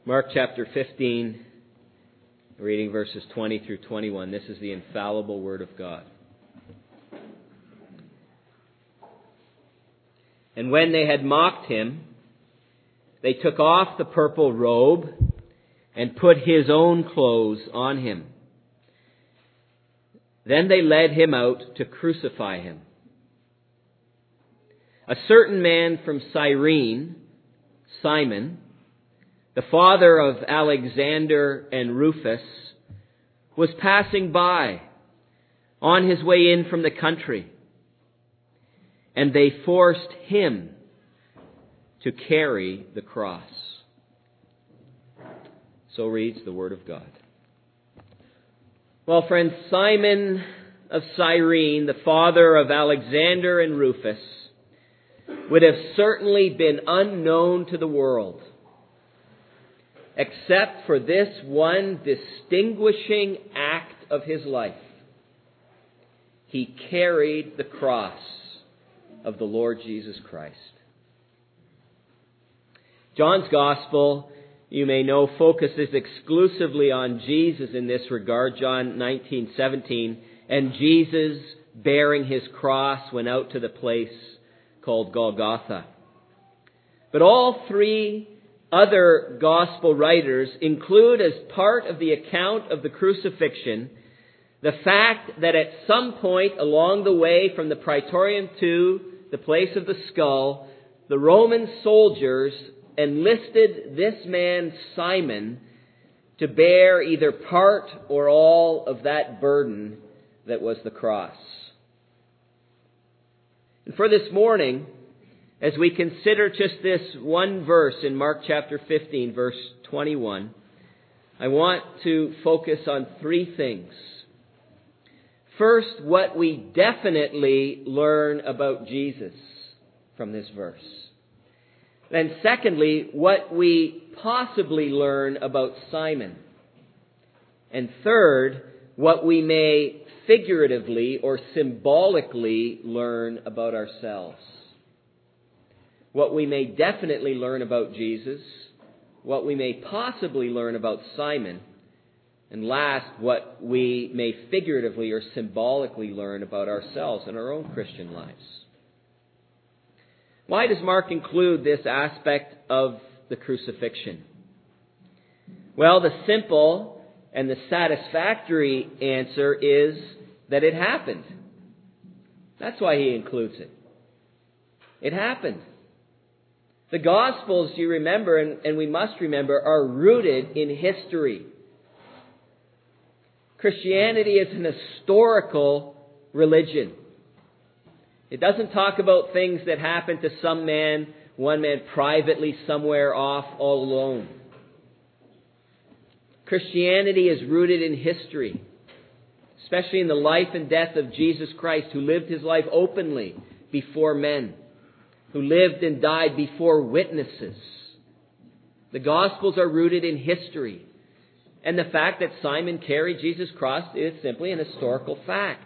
Mark chapter 15, reading verses 20 through 21. This is the infallible Word of God. And when they had mocked him, they took off the purple robe and put his own clothes on him. Then they led him out to crucify him. A certain man from Cyrene, Simon, the father of Alexander and Rufus, was passing by on his way in from the country, and they forced him to carry the cross. So reads the Word of God. Well, friends, Simon of Cyrene, the father of Alexander and Rufus, would have certainly been unknown to the world, except for this one distinguishing act of his life. He carried the cross of the Lord Jesus Christ. John's Gospel, you may know, focuses exclusively on Jesus in this regard. John 19:17, and Jesus, bearing his cross, went out to the place called Golgotha. But all three other Gospel writers include as part of the account of the crucifixion the fact that at some point along the way from the Praetorium to the place of the skull, the Roman soldiers enlisted this man Simon to bear either part or all of that burden that was the cross. And for this morning, as we consider just this one verse in Mark chapter 15, verse 21, I want to focus on three things. First, what we definitely learn about Jesus from this verse. Then secondly, what we possibly learn about Simon. And third, what we may figuratively or symbolically learn about ourselves. What we may definitely learn about Jesus, what we may possibly learn about Simon, and last, what we may figuratively or symbolically learn about ourselves and our own Christian lives. Why does Mark include this aspect of the crucifixion? Well, the simple and the satisfactory answer is that it happened. That's why he includes it. It happened. The Gospels, you remember, and we must remember, are rooted in history. Christianity is an historical religion. It doesn't talk about things that happened to one man privately somewhere off all alone. Christianity is rooted in history, especially in the life and death of Jesus Christ, who lived his life openly before men, who lived and died before witnesses. The Gospels are rooted in history. And the fact that Simon carried Jesus' cross is simply an historical fact.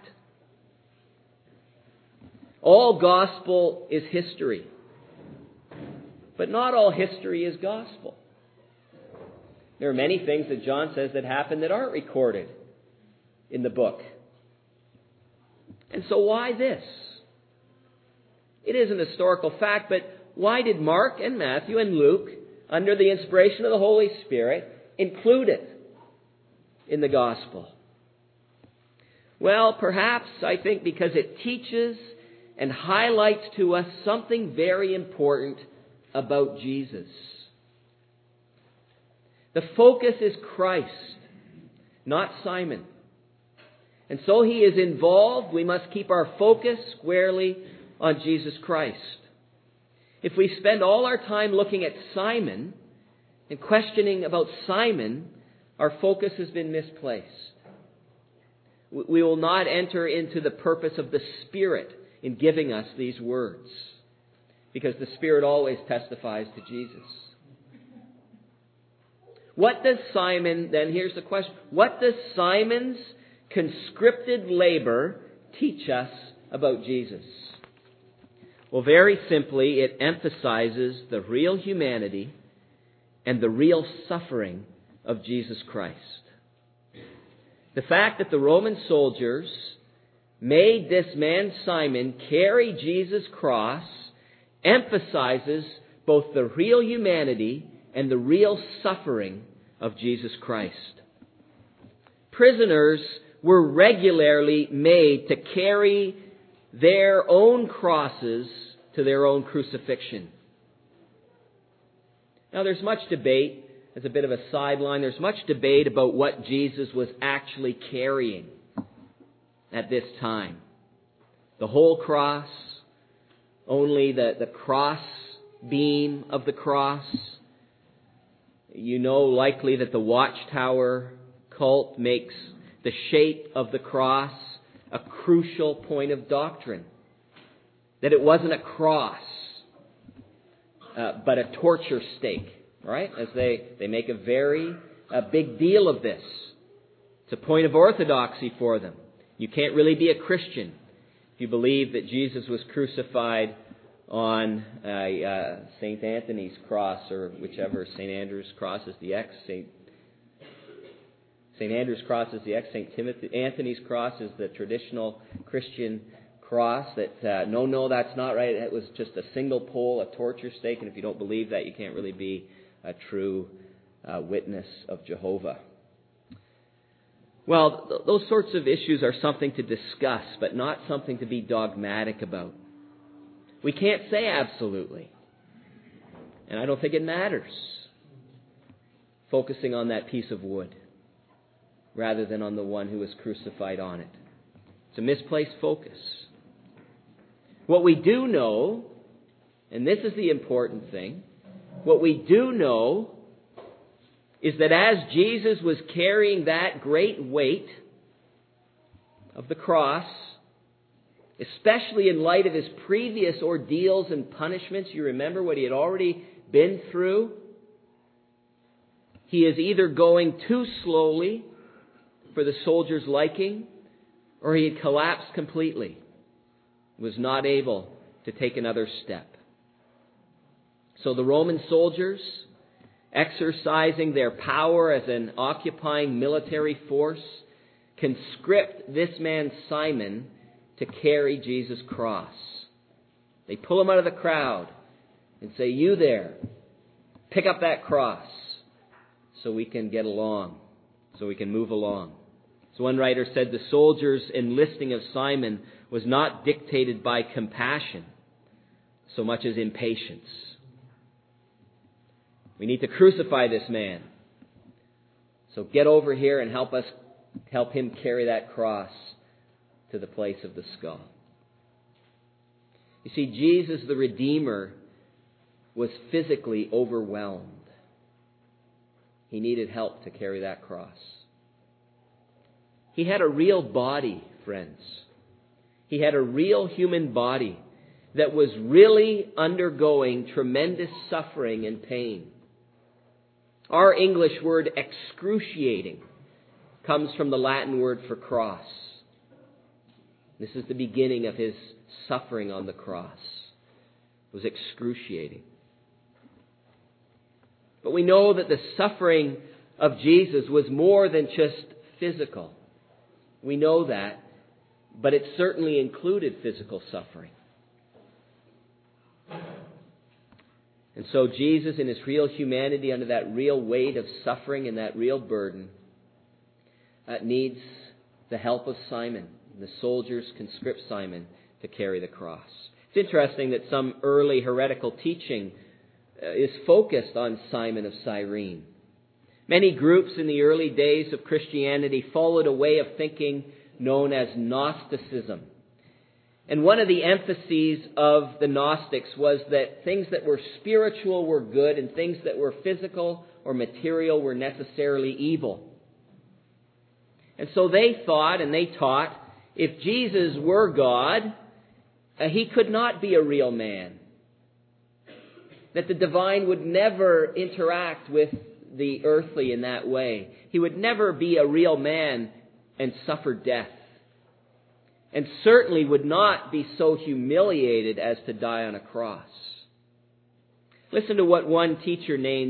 All gospel is history. But not all history is gospel. There are many things that John says that happened that aren't recorded in the book. And so why this? It is an historical fact, but why did Mark and Matthew and Luke, under the inspiration of the Holy Spirit, include it in the gospel? Well, perhaps, I think, because it teaches and highlights to us something very important about Jesus. The focus is Christ, not Simon. And so he is involved. We must keep our focus squarely on Jesus Christ. If we spend all our time looking at Simon and questioning about Simon, our focus has been misplaced. We will not enter into the purpose of the Spirit in giving us these words, because the Spirit always testifies to Jesus. What does Simon, then here's the question, what does Simon's conscripted labor teach us about Jesus? Well, very simply, it emphasizes the real humanity and the real suffering of Jesus Christ. The fact that the Roman soldiers made this man Simon carry Jesus' cross emphasizes both the real humanity and the real suffering of Jesus Christ. Prisoners were regularly made to carry their own crosses to their own crucifixion. Now, there's much debate, as a bit of a sideline, there's much debate about what Jesus was actually carrying at this time. The whole cross, only the cross beam of the cross. You know likely that the Watchtower cult makes the shape of the cross a crucial point of doctrine. That it wasn't a cross, but a torture stake, right? As they make a very big deal of this. It's a point of orthodoxy for them. You can't really be a Christian if you believe that Jesus was crucified on St. Anthony's cross, or whichever. St. Andrew's cross is the X. St. Andrew's cross is the X. St. Anthony's cross is the traditional Christian cross. That no, that's not right. It was just a single pole, a torture stake, and if you don't believe that, you can't really be a true witness of Jehovah. Well, those sorts of issues are something to discuss, but not something to be dogmatic about. We can't say absolutely, and I don't think it matters, focusing on that piece of wood rather than on the one who was crucified on it. It's a misplaced focus. What we do know, and this is the important thing, what we do know is that as Jesus was carrying that great weight of the cross, especially in light of his previous ordeals and punishments, you remember what he had already been through, he is either going too slowly for the soldiers' liking, or he had collapsed completely, was not able to take another step. So the Roman soldiers, exercising their power as an occupying military force, conscript this man Simon to carry Jesus' cross. They pull him out of the crowd and say, "You there, pick up that cross so we can get along, so we can move along." So one writer said the soldiers' enlisting of Simon was not dictated by compassion so much as impatience. We need to crucify this man. So get over here and help him carry that cross to the place of the skull. You see, Jesus the Redeemer was physically overwhelmed. He needed help to carry that cross. He had a real body, friends. He had a real human body that was really undergoing tremendous suffering and pain. Our English word excruciating comes from the Latin word for cross. This is the beginning of his suffering on the cross. It was excruciating. But we know that the suffering of Jesus was more than just physical. We know that, but it certainly included physical suffering. And so Jesus, in his real humanity, under that real weight of suffering and that real burden, needs the help of Simon. The soldiers conscript Simon to carry the cross. It's interesting that some early heretical teaching is focused on Simon of Cyrene. Many groups in the early days of Christianity followed a way of thinking known as Gnosticism. And one of the emphases of the Gnostics was that things that were spiritual were good and things that were physical or material were necessarily evil. And so they thought and they taught, if Jesus were God, he could not be a real man. That the divine would never interact with the earthly in that way. He would never be a real man and suffer death. And certainly would not be so humiliated as to die on a cross. Listen to what one teacher named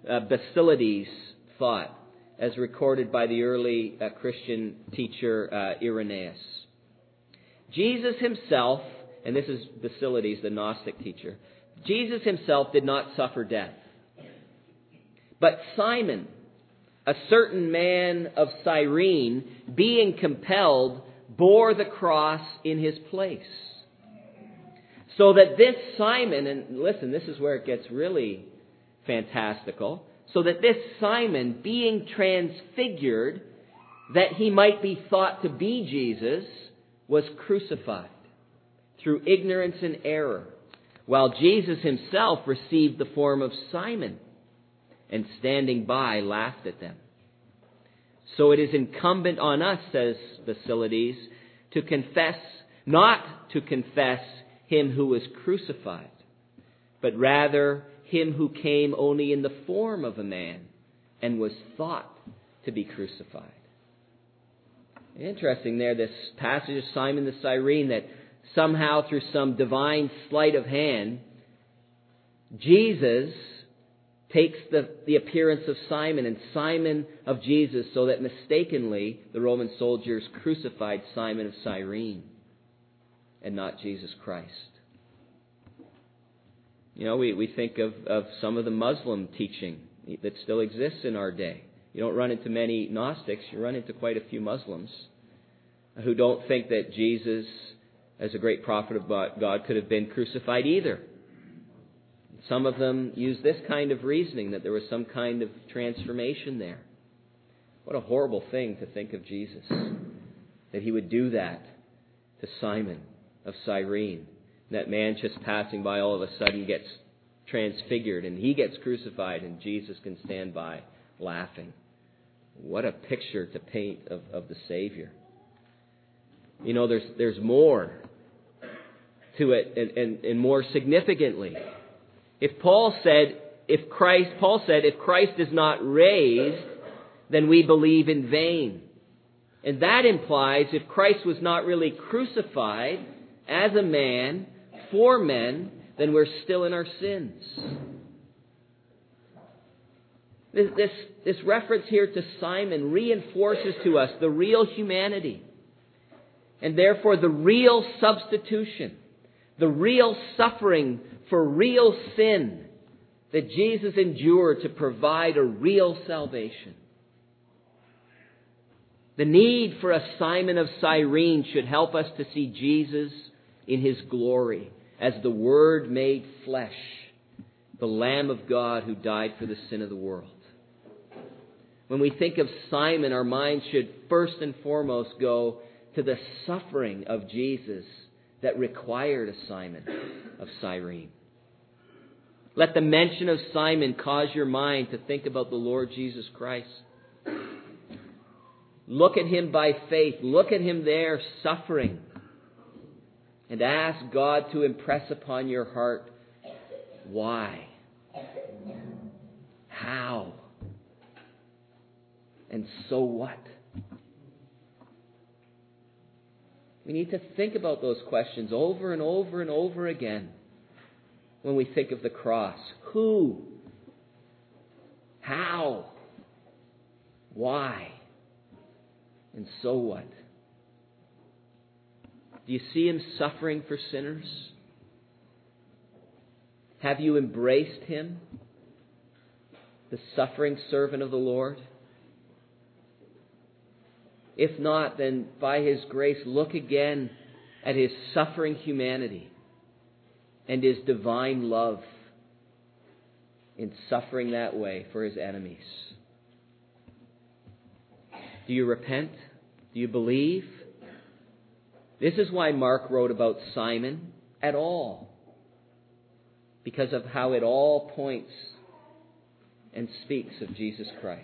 Basilides thought, as recorded by the early Christian teacher Irenaeus. Jesus himself, and this is Basilides, the Gnostic teacher, Jesus himself did not suffer death. But Simon, a certain man of Cyrene, being compelled, bore the cross in his place. So that this Simon, and listen, this is where it gets really fantastical, so that this Simon, being transfigured, that he might be thought to be Jesus, was crucified through ignorance and error, while Jesus himself received the form of Simon, and standing by laughed at them. So it is incumbent on us, says Basilides, to confess, not to confess him who was crucified, but rather him who came only in the form of a man and was thought to be crucified. Interesting there, this passage of Simon the Cyrene, that somehow through some divine sleight of hand, Jesus takes the appearance of Simon and Simon of Jesus, so that mistakenly the Roman soldiers crucified Simon of Cyrene and not Jesus Christ. You know, we think of some of the Muslim teaching that still exists in our day. You don't run into many Gnostics, you run into quite a few Muslims who don't think that Jesus, as a great prophet of God, could have been crucified either. Some of them use this kind of reasoning, that there was some kind of transformation there. What a horrible thing to think of Jesus, that he would do that to Simon of Cyrene. That man just passing by all of a sudden gets transfigured and he gets crucified and Jesus can stand by laughing. What a picture to paint of the Savior. You know, there's more to it, and more significantly, Paul said, if Christ is not raised, then we believe in vain. And that implies if Christ was not really crucified as a man for men, then we're still in our sins. This reference here to Simon reinforces to us the real humanity, and therefore the real substitution, the real suffering for real sin that Jesus endured to provide a real salvation. The need for a Simon of Cyrene should help us to see Jesus in his glory as the Word made flesh, the Lamb of God who died for the sin of the world. When we think of Simon, our minds should first and foremost go to the suffering of Jesus that required a Simon of Cyrene. Let the mention of Simon cause your mind to think about the Lord Jesus Christ. Look at him by faith. Look at him there suffering. And ask God to impress upon your heart, why? How? And so what? We need to think about those questions over and over and over again when we think of the cross. Who? How? Why? And so what? Do you see him suffering for sinners? Have you embraced him, the suffering servant of the Lord? If not, then by his grace, look again at his suffering humanity and his divine love in suffering that way for his enemies. Do you repent? Do you believe? This is why Mark wrote about Simon at all, because of how it all points and speaks of Jesus Christ.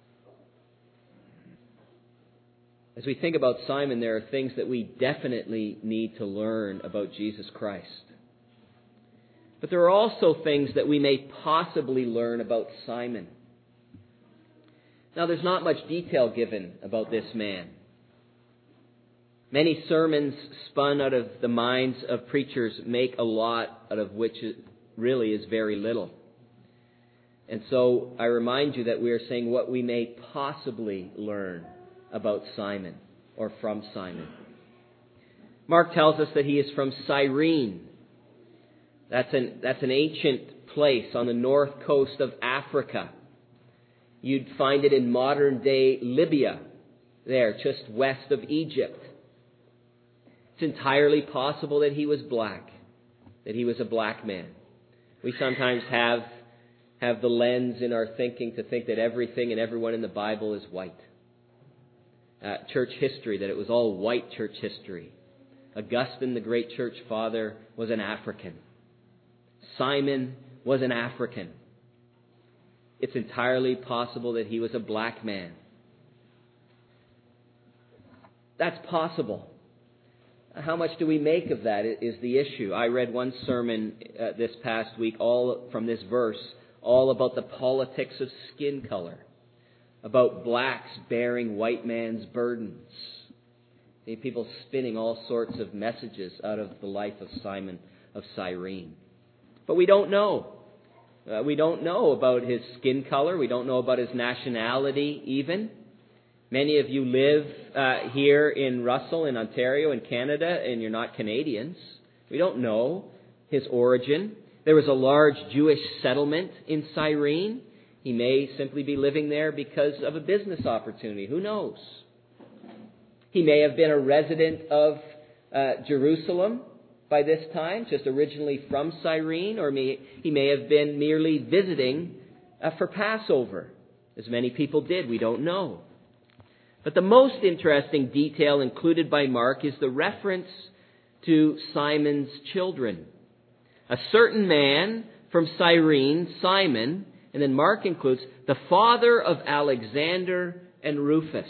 As we think about Simon, there are things that we definitely need to learn about Jesus Christ. But there are also things that we may possibly learn about Simon. Now, there's not much detail given about this man. Many sermons spun out of the minds of preachers make a lot out of which it really is very little. And so I remind you that we are saying what we may possibly learn about Simon or from Simon. Mark tells us that he is from Cyrene. That's an ancient place on the north coast of Africa. You'd find it in modern-day Libya, there, just west of Egypt. It's entirely possible that he was black, that he was a black man. We sometimes have the lens in our thinking to think that everything and everyone in the Bible is white. Church history, that it was all white church history. Augustine, the great church father, was an African. Simon was an African. It's entirely possible that he was a black man. That's possible. How much do we make of that is the issue. I read one sermon this past week, all from this verse, all about the politics of skin color, about blacks bearing white man's burdens. People spinning all sorts of messages out of the life of Simon of Cyrene. But we don't know. We don't know about his skin color. We don't know about his nationality even. Many of you live here in Russell, in Ontario, in Canada, and you're not Canadians. We don't know his origin. There was a large Jewish settlement in Cyrene. He may simply be living there because of a business opportunity. Who knows? He may have been a resident of Jerusalem by this time, just originally from Cyrene, or he may have been merely visiting for Passover, as many people did. We don't know. But the most interesting detail included by Mark is the reference to Simon's children. A certain man from Cyrene, Simon, and then Mark includes the father of Alexander and Rufus.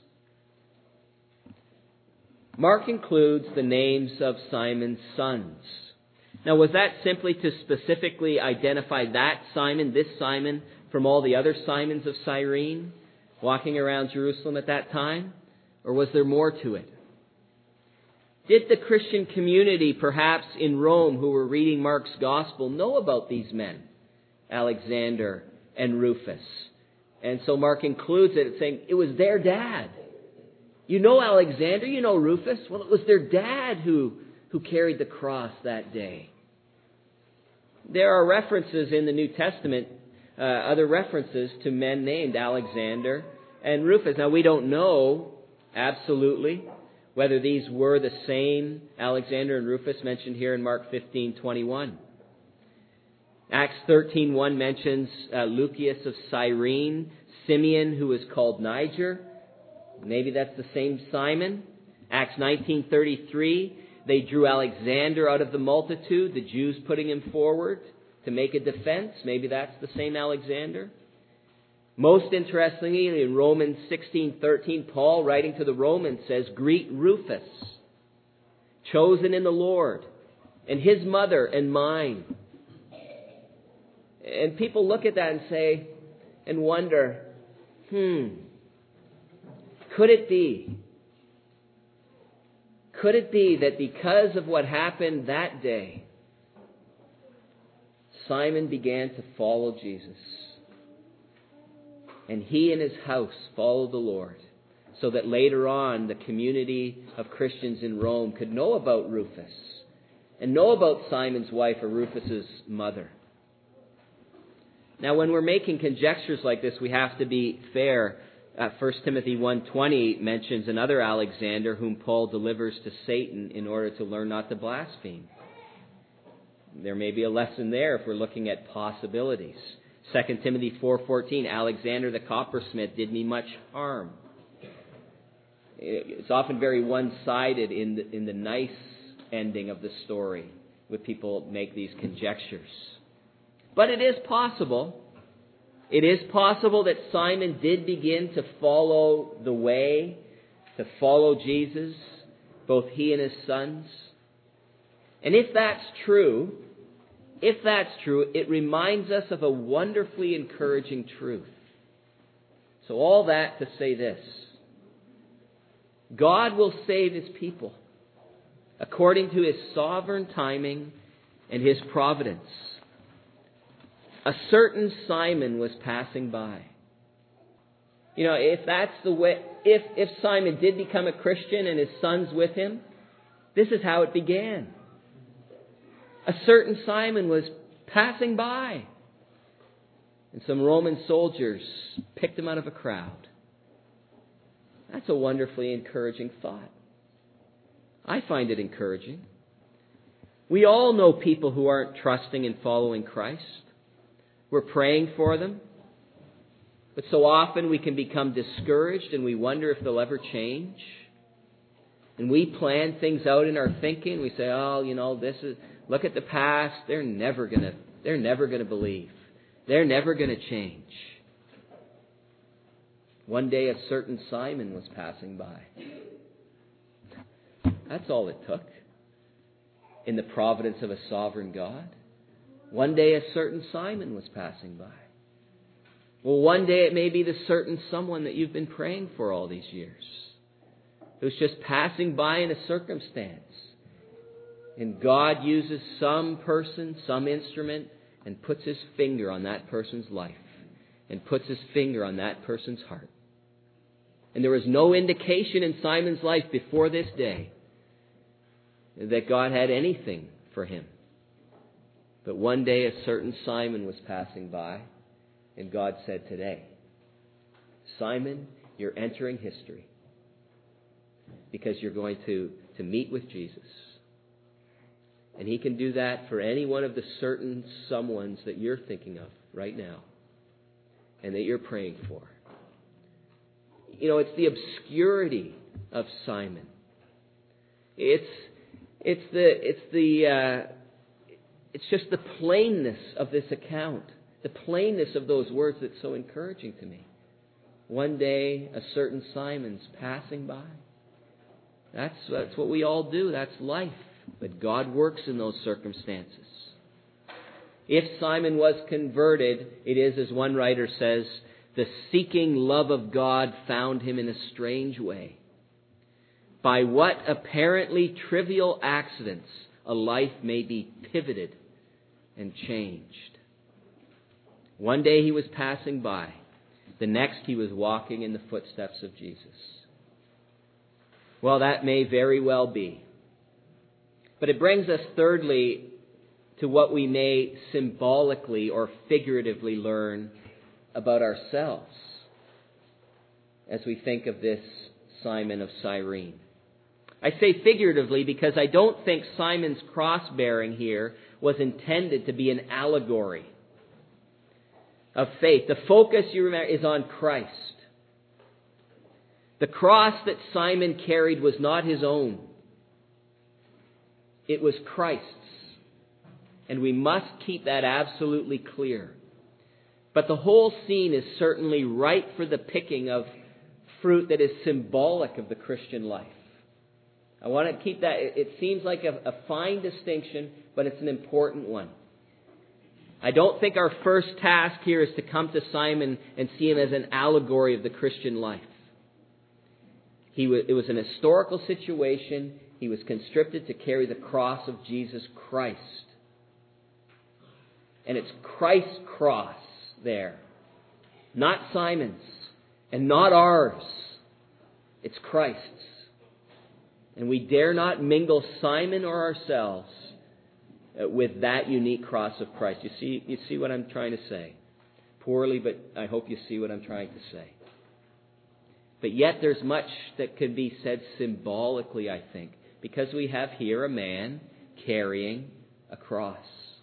Mark includes the names of Simon's sons. Now, was that simply to specifically identify that Simon, this Simon, from all the other Simons of Cyrene walking around Jerusalem at that time? Or was there more to it? Did the Christian community, perhaps in Rome, who were reading Mark's gospel, know about these men, Alexander and Rufus? And so Mark includes it, saying it was their dad. You know Alexander, you know Rufus. Well, it was their dad who carried the cross that day. There are references in the New Testament, other references to men named Alexander and Rufus. Now, we don't know absolutely whether these were the same Alexander and Rufus mentioned here in Mark 15:21. Acts 13:1 mentions Lucius of Cyrene, Simeon, who is called Niger. Maybe that's the same Simon. Acts 19:33, they drew Alexander out of the multitude, the Jews putting him forward to make a defense. Maybe that's the same Alexander. Most interestingly, in Romans 16:13, Paul, writing to the Romans, says, "Greet Rufus, chosen in the Lord, and his mother and mine." And people look at that and say, and wonder, could it be that because of what happened that day, Simon began to follow Jesus? And he and his house followed the Lord, so that later on the community of Christians in Rome could know about Rufus and know about Simon's wife or Rufus's mother. Now, when we're making conjectures like this, we have to be fair. 1 Timothy 1:20 mentions another Alexander whom Paul delivers to Satan in order to learn not to blaspheme. There may be a lesson there if we're looking at possibilities. 2 Timothy 4:14, Alexander the coppersmith did me much harm. It's often very one-sided in the nice ending of the story when people make these conjectures. But it is possible. It is possible that Simon did begin to follow the way, to follow Jesus, both he and his sons. And if that's true, it reminds us of a wonderfully encouraging truth. So all that to say this: God will save his people according to his sovereign timing and his providence. A certain Simon was passing by. You know, if that's the way, if Simon did become a Christian and his sons with him, this is how it began. A certain Simon was passing by. And some Roman soldiers picked him out of a crowd. That's a wonderfully encouraging thought. I find it encouraging. We all know people who aren't trusting and following Christ. We're praying for them. But so often we can become discouraged and we wonder if they'll ever change. And we plan things out in our thinking. We say, look at the past. They're never gonna believe. They're never gonna change. One day a certain Simon was passing by. That's all it took in the providence of a sovereign God. One day a certain Simon was passing by. Well, one day it may be the certain someone that you've been praying for all these years, who's just passing by in a circumstance. And God uses some person, some instrument, and puts His finger on that person's life and puts His finger on that person's heart. And there was no indication in Simon's life before this day that God had anything for him. But one day a certain Simon was passing by, and God said, today, Simon, you're entering history because you're going to meet with Jesus. And He can do that for any one of the certain someones that you're thinking of right now and that you're praying for. You know, it's the obscurity of Simon. It's just the plainness of this account, the plainness of those words that's so encouraging to me. One day, a certain Simon's passing by. That's what we all do. That's life. But God works in those circumstances. If Simon was converted, it is, as one writer says, the seeking love of God found him in a strange way. By what apparently trivial accidents a life may be pivoted and changed. One day he was passing by. The next he was walking in the footsteps of Jesus. Well, that may very well be. But it brings us thirdly to what we may symbolically or figuratively learn about ourselves as we think of this Simon of Cyrene. I say figuratively because I don't think Simon's cross-bearing here was intended to be an allegory of faith. The focus, you remember, is on Christ. The cross that Simon carried was not his own. It was Christ's. And we must keep that absolutely clear. But the whole scene is certainly ripe for the picking of fruit that is symbolic of the Christian life. I want to keep that. It seems like a fine distinction, but it's an important one. I don't think our first task here is to come to Simon and see him as an allegory of the Christian life. It was an historical situation. He was conscripted to carry the cross of Jesus Christ. And it's Christ's cross there. Not Simon's. And not ours. It's Christ's. And we dare not mingle Simon or ourselves with that unique cross of Christ. You see what I'm trying to say? Poorly, but I hope you see what I'm trying to say. But yet there's much that could be said symbolically, I think, because we have here a man carrying a cross.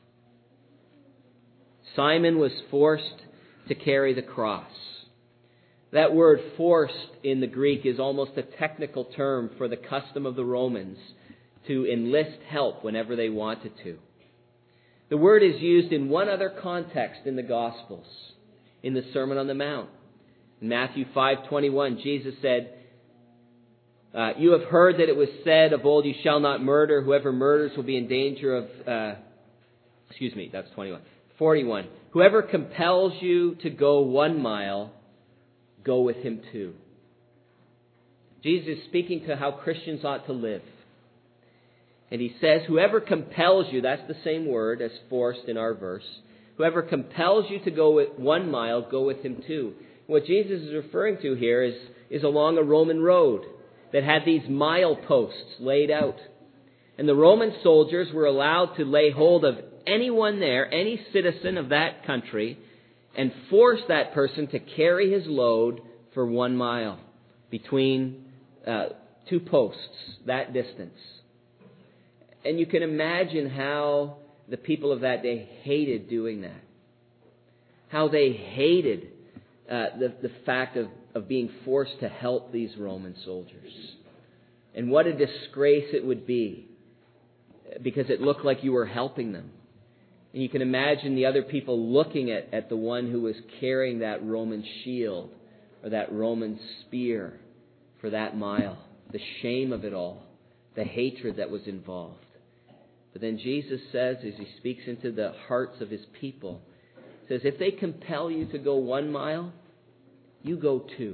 Simon was forced to carry the cross. That word forced in the Greek is almost a technical term for the custom of the Romans to enlist help whenever they wanted to. The word is used in one other context in the Gospels, in the Sermon on the Mount. In Matthew 5:21, Jesus said, you have heard that it was said of old, you shall not murder. Whoever murders will be in danger of... that's 21. 41. Whoever compels you to go 1 mile, go with him 2. Jesus is speaking to how Christians ought to live. And He says, whoever compels you, that's the same word as forced in our verse. Whoever compels you to go 1 mile, go with him 2. What Jesus is referring to here is along a Roman road that had these mileposts laid out. And the Roman soldiers were allowed to lay hold of anyone there, any citizen of that country, and force that person to carry his load for 1 mile between 2 posts, that distance. And you can imagine how the people of that day hated doing that. How they hated the fact of being forced to help these Roman soldiers. And what a disgrace it would be, because it looked like you were helping them. And you can imagine the other people looking at the one who was carrying that Roman shield or that Roman spear for that mile. The shame of it all. The hatred that was involved. But then Jesus says, as he speaks into the hearts of his people, says, if they compel you to go 1 mile, you go 2.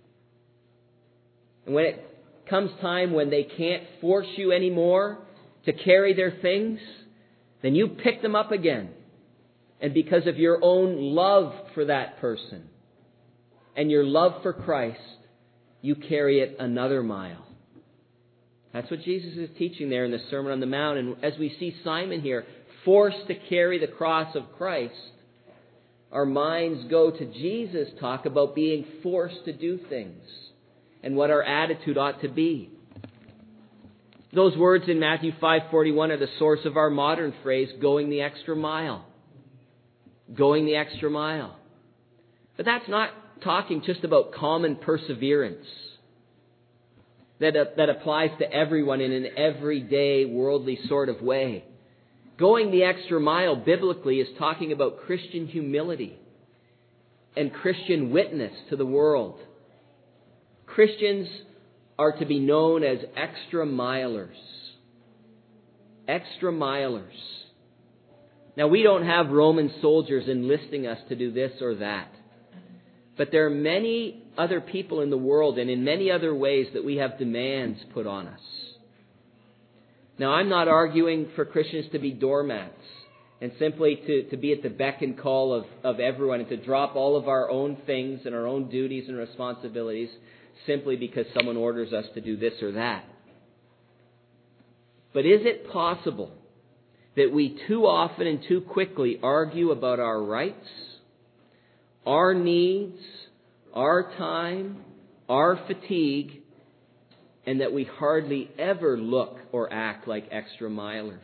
And when it comes time when they can't force you anymore to carry their things, then you pick them up again. And because of your own love for that person and your love for Christ, you carry it another mile. That's what Jesus is teaching there in the Sermon on the Mount. And as we see Simon here, forced to carry the cross of Christ, our minds go to Jesus' talk about being forced to do things and what our attitude ought to be. Those words in Matthew 5:41 are the source of our modern phrase, going the extra mile. Going the extra mile. But that's not talking just about common perseverance that applies to everyone in an everyday, worldly sort of way. Going the extra mile biblically is talking about Christian humility and Christian witness to the world. Christians are to be known as extra milers. Extra milers. Now, we don't have Roman soldiers enlisting us to do this or that. But there are many other people in the world and in many other ways that we have demands put on us. Now, I'm not arguing for Christians to be doormats and simply to be at the beck and call of everyone and to drop all of our own things and our own duties and responsibilities simply because someone orders us to do this or that. But is it possible that we too often and too quickly argue about our rights, our needs, our time, our fatigue, and that we hardly ever look or act like extra milers?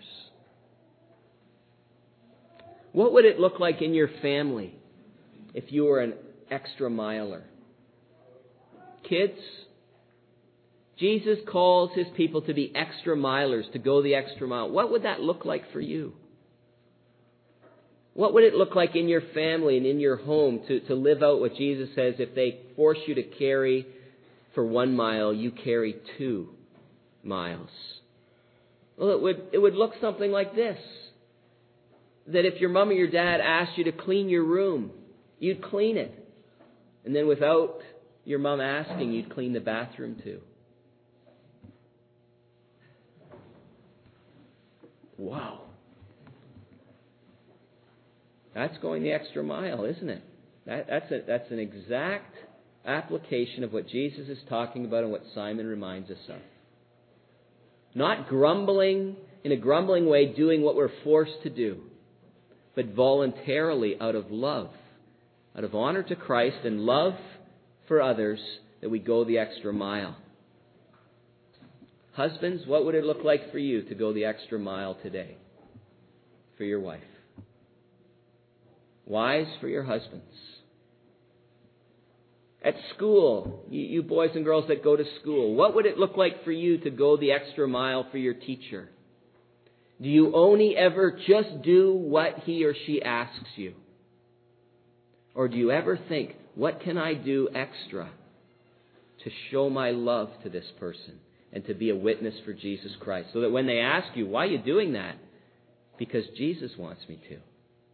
What would it look like in your family if you were an extra miler? Kids, Jesus calls his people to be extra milers, to go the extra mile. What would that look like for you? What would it look like in your family and in your home to live out what Jesus says, if they force you to carry for 1 mile, you carry 2 miles? Well, it would look something like this. That if your mom or your dad asked you to clean your room, you'd clean it. And then without your mom asking, you'd clean the bathroom too. Wow. That's going the extra mile, isn't it? That's an exact application of what Jesus is talking about and what Simon reminds us of. Not grumbling, in a grumbling way, doing what we're forced to do, but voluntarily out of love, out of honor to Christ and love for others, that we go the extra mile. Husbands, what would it look like for you to go the extra mile today for your wife? Wives, for your husbands. At school, you boys and girls that go to school, what would it look like for you to go the extra mile for your teacher? Do you only ever just do what he or she asks you? Or do you ever think, what can I do extra to show my love to this person and to be a witness for Jesus Christ? So that when they ask you, why are you doing that? Because Jesus wants me to.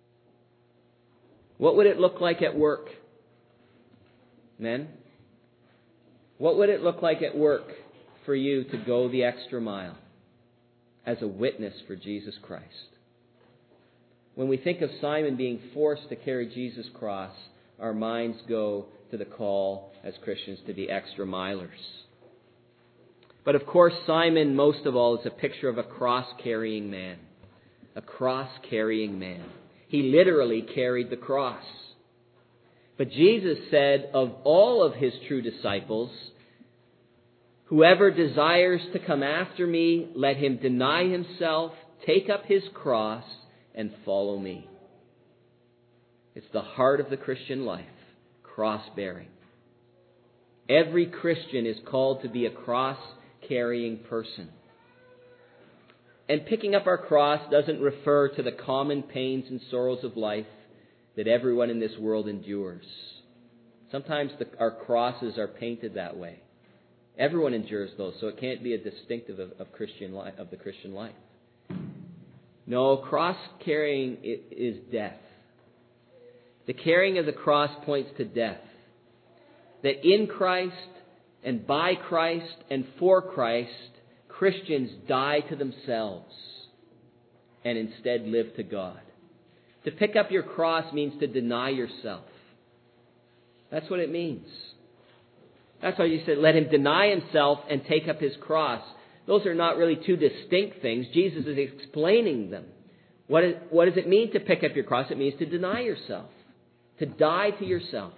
What would it look like at work? Men, what would it look like at work for you to go the extra mile as a witness for Jesus Christ? When we think of Simon being forced to carry Jesus' cross, our minds go to the call as Christians to be extra milers. But of course, Simon, most of all, is a picture of a cross-carrying man. A cross-carrying man. He literally carried the cross. But Jesus said of all of his true disciples, "Whoever desires to come after me, let him deny himself, take up his cross, and follow me." It's the heart of the Christian life, cross-bearing. Every Christian is called to be a cross-carrying person. And picking up our cross doesn't refer to the common pains and sorrows of life that everyone in this world endures. Sometimes our crosses are painted that way. Everyone endures those, so it can't be a distinctive of the Christian life. No, cross-carrying is death. The carrying of the cross points to death. That in Christ and by Christ and for Christ, Christians die to themselves and instead live to God. To pick up your cross means to deny yourself. That's what it means. That's why you said, let him deny himself and take up his cross. Those are not really two distinct things. Jesus is explaining them. What does it mean to pick up your cross? It means to deny yourself, to die to yourself.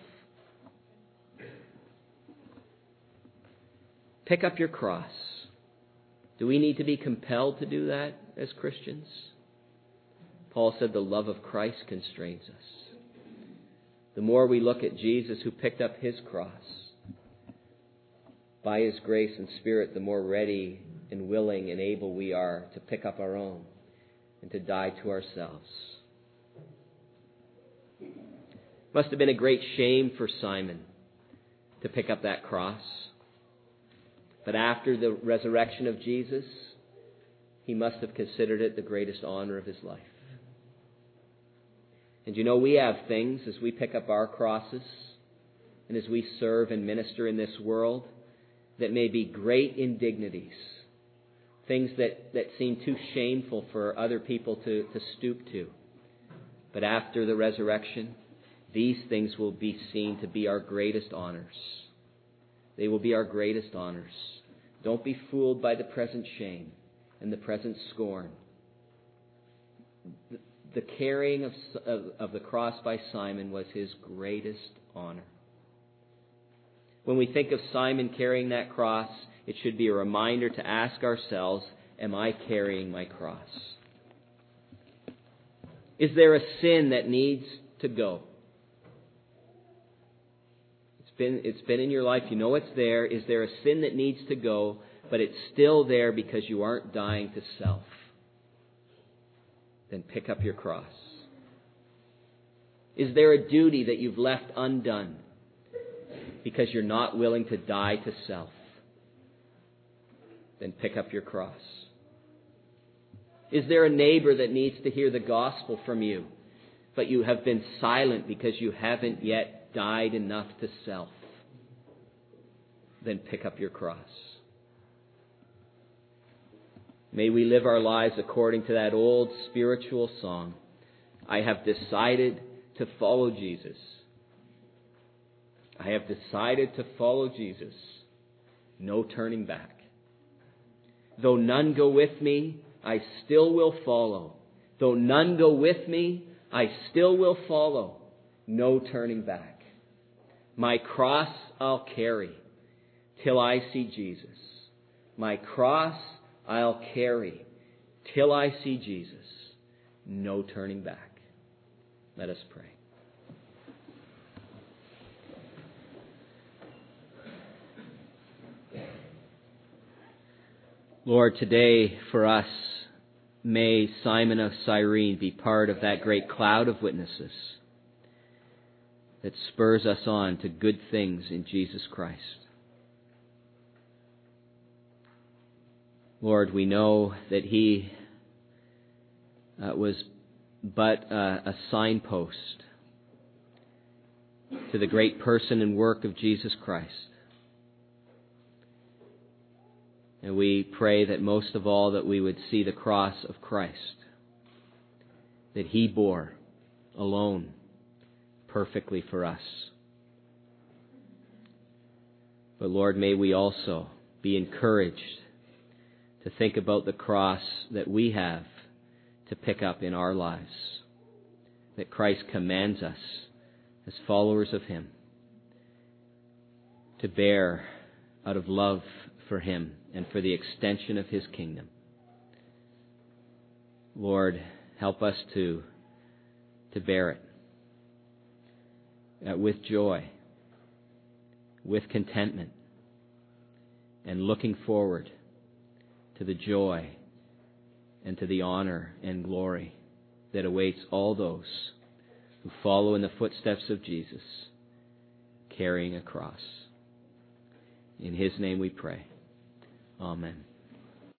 Pick up your cross. Do we need to be compelled to do that as Christians? Paul said the love of Christ constrains us. The more we look at Jesus who picked up his cross, by his grace and Spirit, the more ready and willing and able we are to pick up our own and to die to ourselves. Must have been a great shame for Simon to pick up that cross. But after the resurrection of Jesus, he must have considered it the greatest honor of his life. And you know, we have things as we pick up our crosses and as we serve and minister in this world that may be great indignities, things that seem too shameful for other people to stoop to. But after the resurrection, these things will be seen to be our greatest honors. They will be our greatest honors. Don't be fooled by the present shame and the present scorn. The carrying of the cross by Simon was his greatest honor. When we think of Simon carrying that cross, it should be a reminder to ask ourselves, am I carrying my cross? Is there a sin that needs to go? It's been in your life. You know it's there. Is there a sin that needs to go, but it's still there because you aren't dying to self? Then pick up your cross. Is there a duty that you've left undone because you're not willing to die to self? Then pick up your cross. Is there a neighbor that needs to hear the gospel from you, but you have been silent because you haven't yet died enough to self? Then pick up your cross. May we live our lives according to that old spiritual song, I have decided to follow Jesus. I have decided to follow Jesus. No turning back. Though none go with me, I still will follow. Though none go with me, I still will follow. No turning back. My cross I'll carry till I see Jesus. My cross I'll carry till I see Jesus. No turning back. Let us pray. Lord, today for us, may Simon of Cyrene be part of that great cloud of witnesses that spurs us on to good things in Jesus Christ. Lord, we know that he was but a signpost to the great person and work of Jesus Christ. And we pray that most of all that we would see the cross of Christ that He bore alone perfectly for us. But Lord, may we also be encouraged to think about the cross that we have to pick up in our lives, that Christ commands us as followers of Him to bear out of love for Him and for the extension of His kingdom. Lord, help us to bear it with joy, with contentment, and looking forward to the joy and to the honor and glory that awaits all those who follow in the footsteps of Jesus, carrying a cross. In His name we pray. Amen.